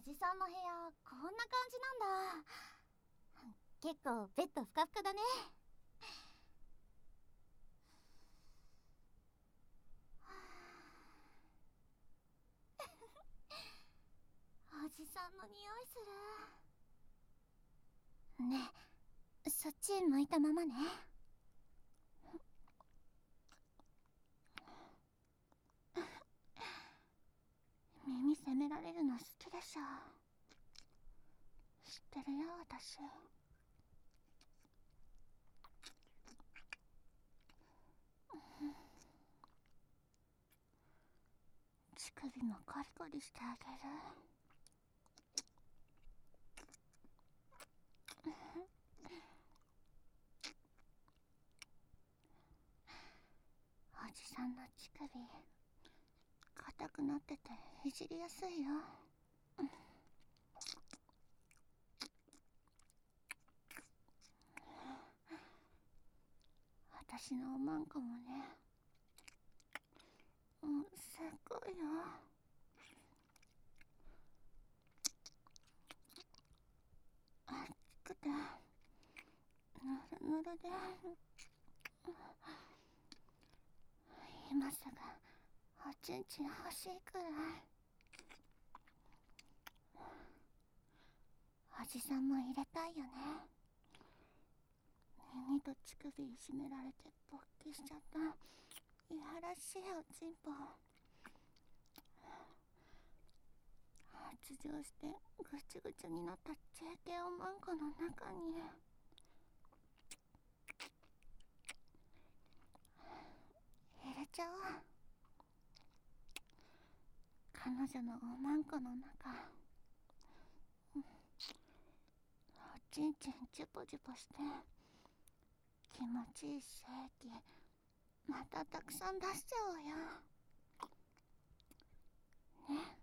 じさんの部屋こんな感じなんだ。結構ベッドふかふかだね。おじさんの匂いする。ねえ、そっち向いたままね。耳責められるの好きでしょ。知ってるよ私。乳首もコリコリしてあげる。おじさんの乳首硬くなってていじりやすいよ。私のおまんこもね、すっごいよ。熱くてぬるぬるで、今すぐおちんちん欲しいくらい。おじさんも入れたいよね。耳と乳首いじめられて勃起しちゃったいやらしいおちんぽ。発情してぐちゅぐちゅになった JK おまんこの中に入れちゃおう。彼女のおまんこの中、おちんちんジュポジュポして気持ちいい精液またたくさん出しちゃおうよね。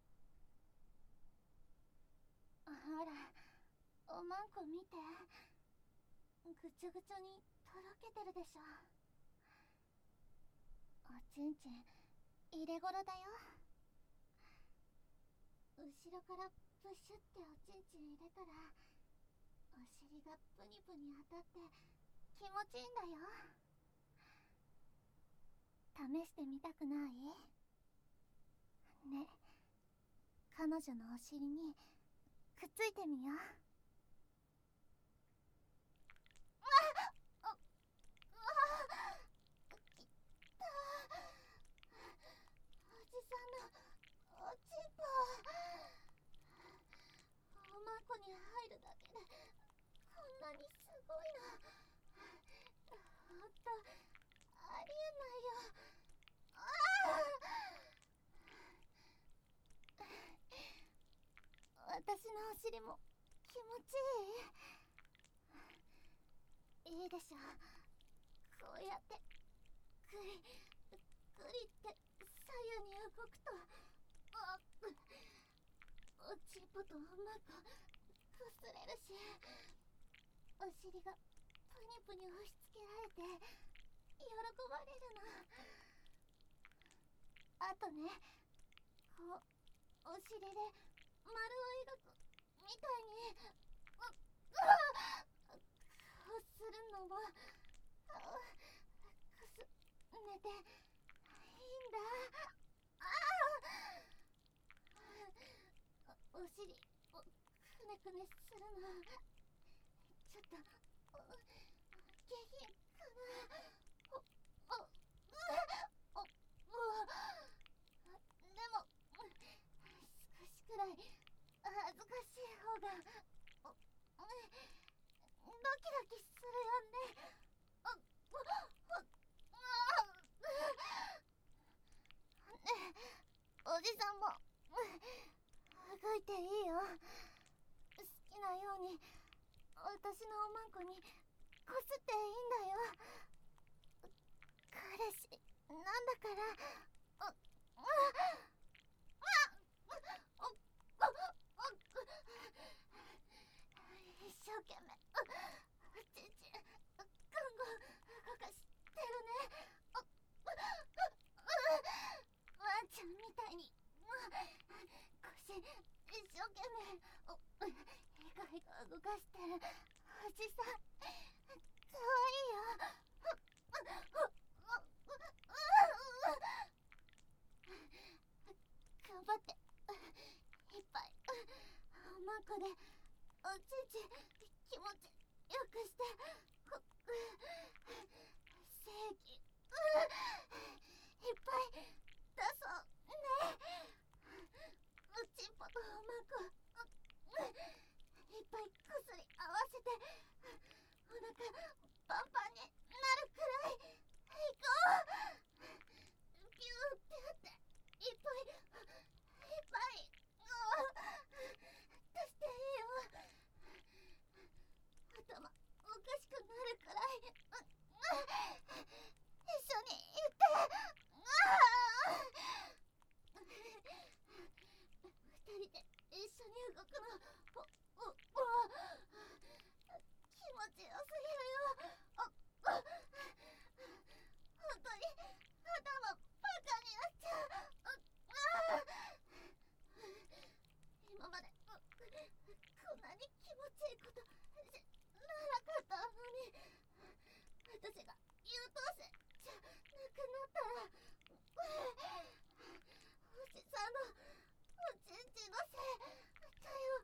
ほら、おまんこ見て、ぐちゅぐちゅにとろけてるでしょ。おちんちん入れ頃だよ。後ろからプシュっておちんちん入れたらお尻がプニプニ当たって気持ちいいんだよ。試してみたくない？ね、彼女のお尻にくっついてみよう。おじさんのおちんぽ、おまんこに入るだけでこんなにすごいの。ほんとありえないよ。私のお尻も気持ちいい？いいでしょ。こうやってグリグリって左右に動くとおちんぽとおまんここすれるし、お尻がプニプニ押し付けられて喜ばれるの。あとね、こうお尻で丸を描くみたいにこするのもこす寝ていいんだ。お尻をくねくねするのちょっと下品かな。でも少しくらい恥ずかしい方がドキドキするよね。おじさんも動いていいよ。好きなように私のおまんこにこすっていいんだよ。彼氏なんだから。一生懸命ちんちん看護動かしてるね。ワンちゃんみたいに腰一生懸命ヘカヘカ動かしてるおじさんかわいいよ。頑張っていっぱいおまんこでおちんち気持ちよくして正義いっぱい出そうね。おちんぽとおまんこいっぱい薬合わせてお腹パンパンになるくらい行こう。ピューピューっていっぱい出していいよ。頭おかしくなるくらい一緒に行って二人で一緒に動くの気持ちよすぎるよ。本当に頭バカになっちゃう。今までこんなに気持ちいいことなかったのに、私が優等生じゃなくなったらおじさんのおちんちのせいだよ。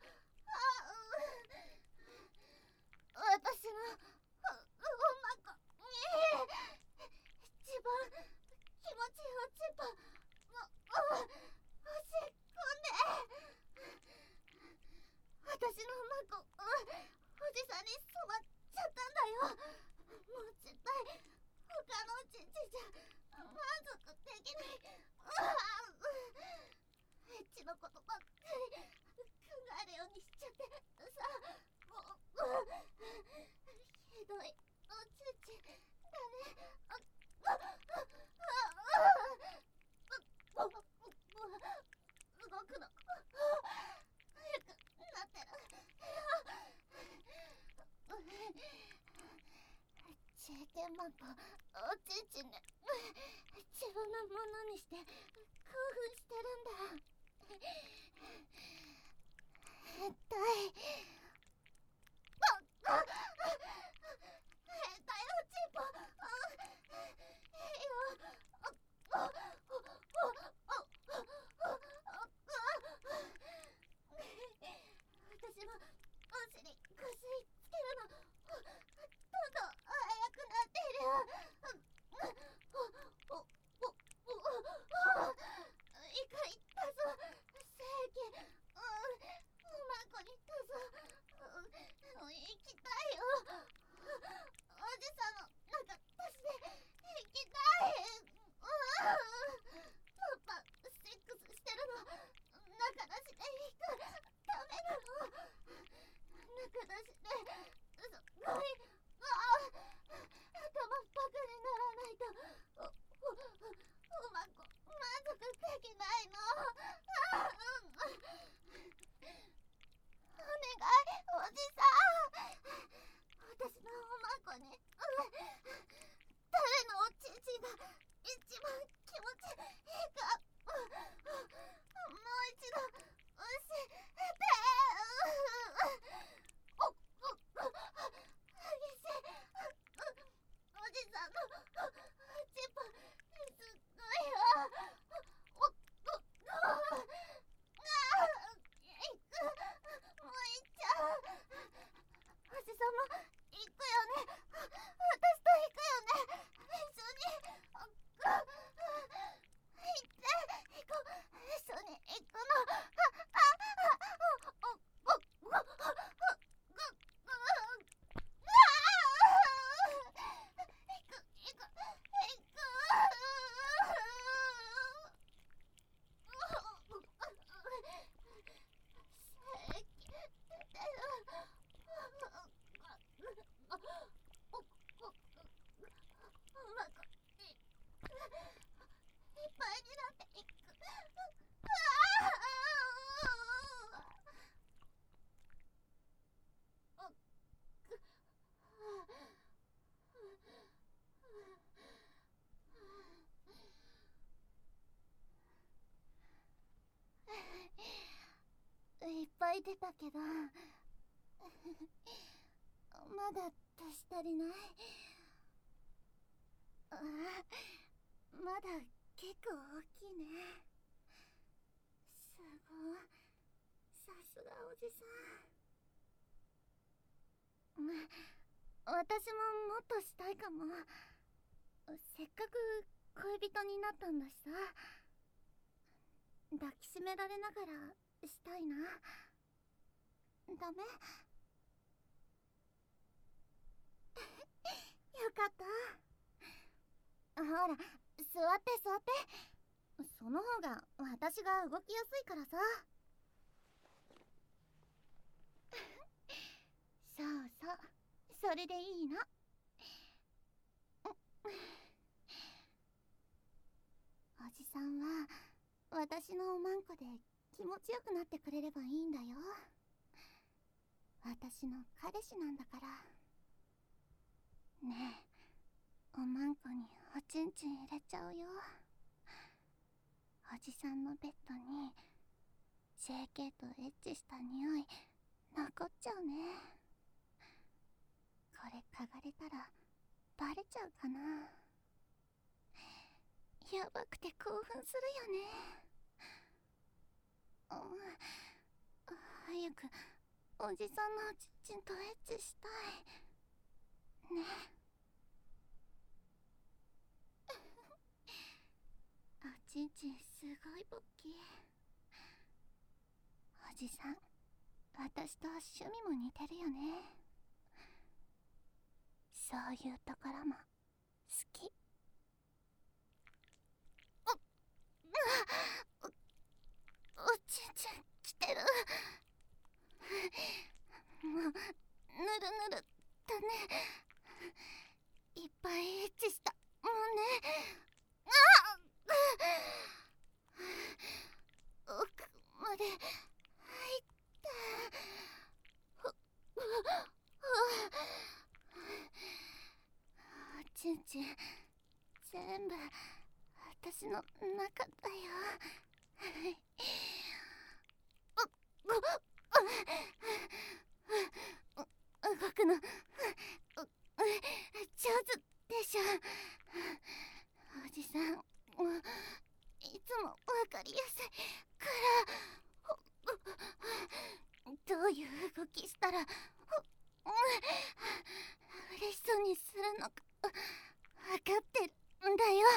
私のおまんこに一番気持ちいいおちんぽ押し込んで、私のおまんこおじさんに染まっちゃったんだよ。もう絶対他のおちんちじゃ満足できない。エッチのことばっかり考えるようにしちゃってさ、ひどいおちんちだね。動くの早くなってる。チェーケンマンとおちんちね、自分のものにして興奮してるんだ。変態変態おちんぽいいよ。私もお尻こすりつけるのどんどん速くなっているよ。イカいったぞ正義。おまんこにったぞ。行きたいよ。おじさんの中出して行きたい。パパセックスしてるの中出しでいいからダメなの。中出しですごい頭バカにならないとおまんこ満足できないの。お願いおじさん、私のおまんこに誰のおちんちが一番気持ちいいかもう一度教えて。 いてたけどまだ年足りない。まだ結構大きいね。すごい、さすがおじさん。私ももっとしたいかも。せっかく恋人になったんだしさ、抱きしめられながらしたいな。ダメ？よかった。ほら、座って座って。その方が私が動きやすいからさ。そうそう、それでいいの。おじさんは私のおまんこで気持ちよくなってくれればいいんだよ。私の彼氏なんだから。ねえ、おまんこにおちんちん入れちゃうよ。おじさんのベッドに JK とエッチした匂い残っちゃうね。これ嗅がれたらバレちゃうかな。やばくて興奮するよね。早くおじさんのおちんちんとエッチしたいね。おちんちんすごいボッキー。おじさん、私と趣味も似てるよね。そういうところも好き。おちんちんきてる。もうぬるぬるだね。いっぱいエッチしたもんね。奥まで入った。おちんちん全部私の中だよ。動くの上手でしょ。おじさん、いつもわかりやすいからどういう動きしたら嬉しそうにするのかわかってるんだよ。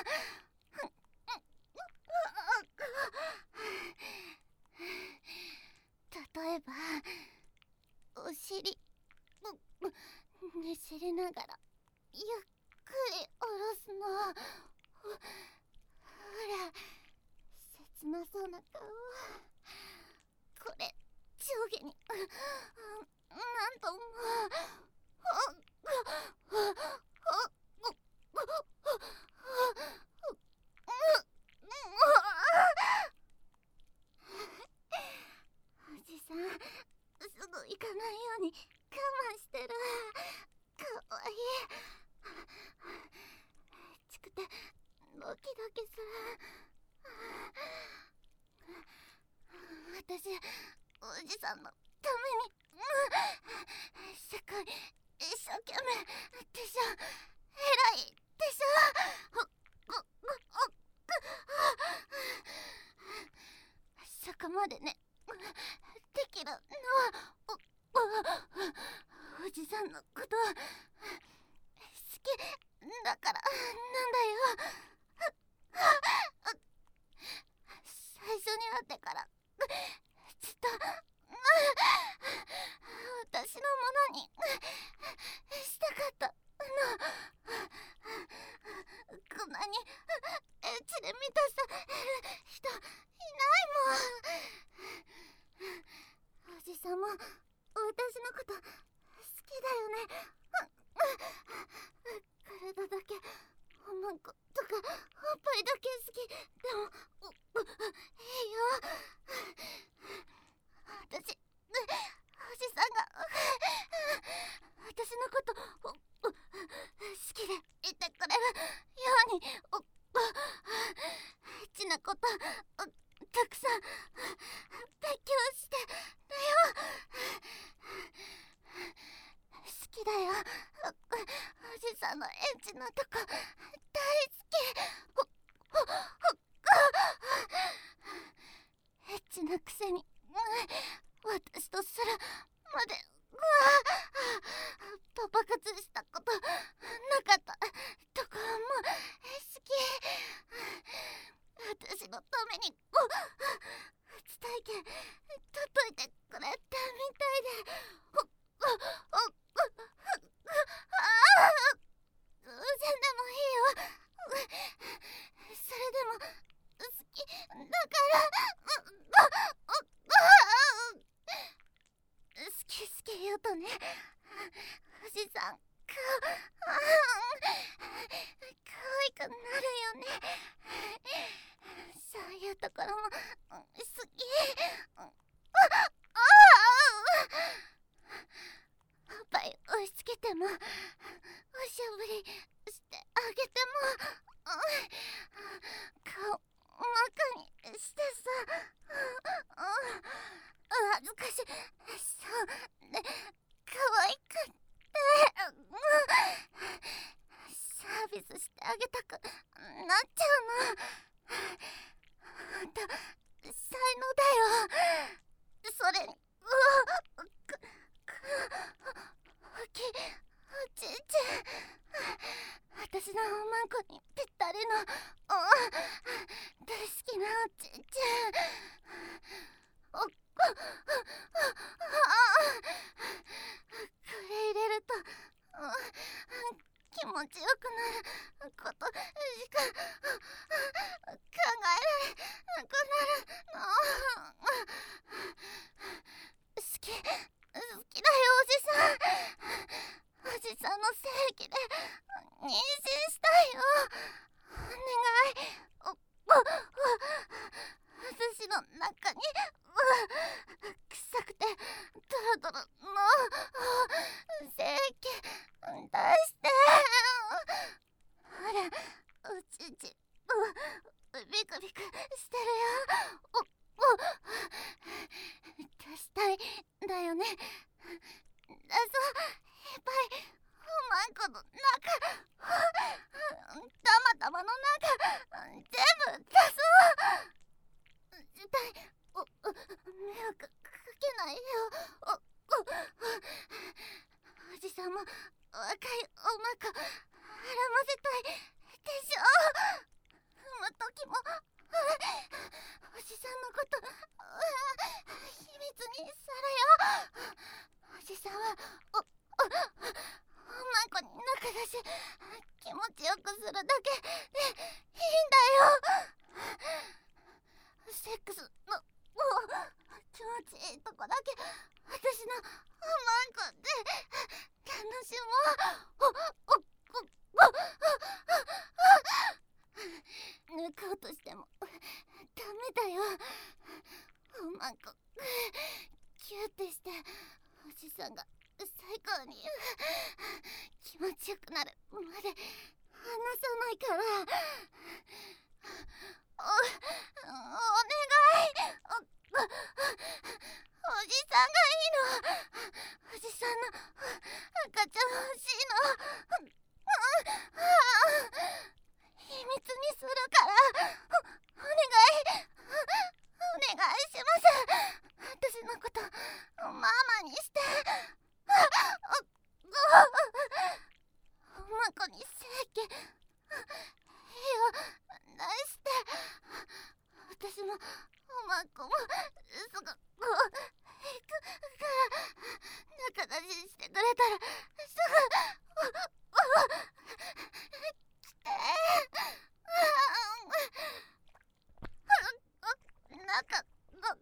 例えばお尻ねじりながらゆっくり下ろすの。ほら、切なそうな顔。これ上下になんともおじさん、すぐ行かないように我慢してる。かわいい。ちくてドキドキする。私、おじさんのためにすごい一生懸命でしょ。偉いでしょ。そこまでねできるのはおじさんのこと好きだからなんだよ。最初に会ってからずっと私のものにしたかったの。こんなにエッチで満たされる人いないもん。おじさんも私のこと好きだよね。体だけおまんことかおっぱいだけ好きでもいいよ。私、おじさんが私のこと好きでいてくれるようにエッチなことたくさん勉強してな好きだよ。おじさんのエッチなとこ大好き。エッチなくせに私とするまでパパ活したことなかったところも好き。私のために初体験届いてくれたみたいで、偶然でもいいよ。それでも好きだから好き好き言うとね、おじさん可愛くなるよね。そういうところも好き。おっぱい押し付けてもおしゃぶりしてあげても顔真っ赤にしてさ、恥ずかしそうで可愛くってサービスしてあげたくなっちゃうの。ほんと才能だよ。それにおちんちん、私のおまんこにぴったりの大好きなおちんちん。これ入れると気持ちよくなることしか考えられなくなるの。好きだよおじさん。おじさんの精液で妊娠したいよ。お願い。私の中に臭くてドロドロの精液出して。ほらおちんちんビクビクしてるよ。出したいんだよね。出そう、いっぱいおまんこの中、たまの中全部出そう。絶対迷惑かけないよ。おじさんも若いおまんこ絡ませたいでしょ。踏むときもおじさんのこと秘密にするよ。おじさんはおまんこに中だし気持ちよくするだけでいいんだよ。セックスの気持ちいいとこだけ私のおまんこで楽しもう。抜こうとしてもダメだよ。おまんこキューってしておじさんが最高に気持ちよくなるまで離さないから。お願い。おじさんがいいの。おじさんの赤ちゃん欲しいの。秘密にするからお願い。お願いします。私のことママにして。おまんこに精液火を出して。私もおまんこもすぐ行くから仲出ししてくれたらすぐ来て。中が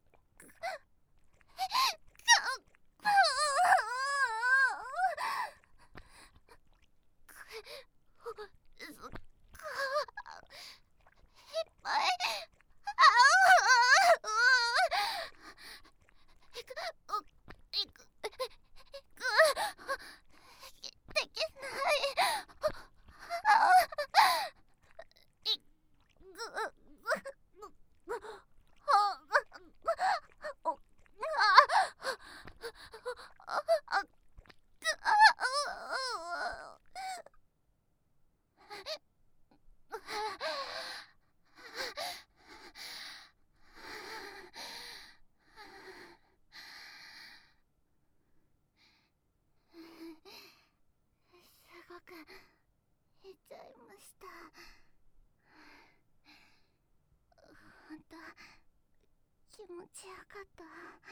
気持ちよかった。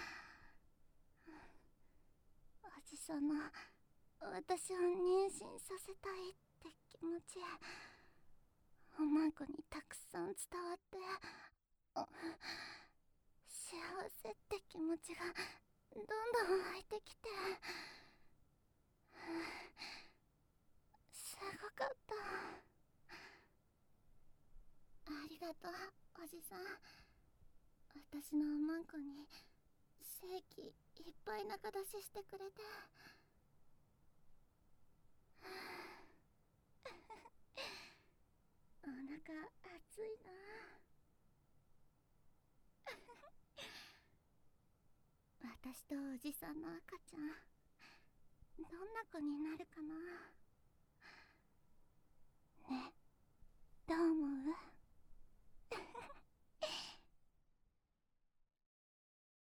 おじさま、私を妊娠させたいって気持ち、おまんこにたくさん伝わって、幸せって気持ちがどんどん湧いてきて、すごかった。ありがとう、おじさん。私のおまんこに精気いっぱい中出ししてくれて。お腹熱いな。私とおじさんの赤ちゃん、どんな子になるかな。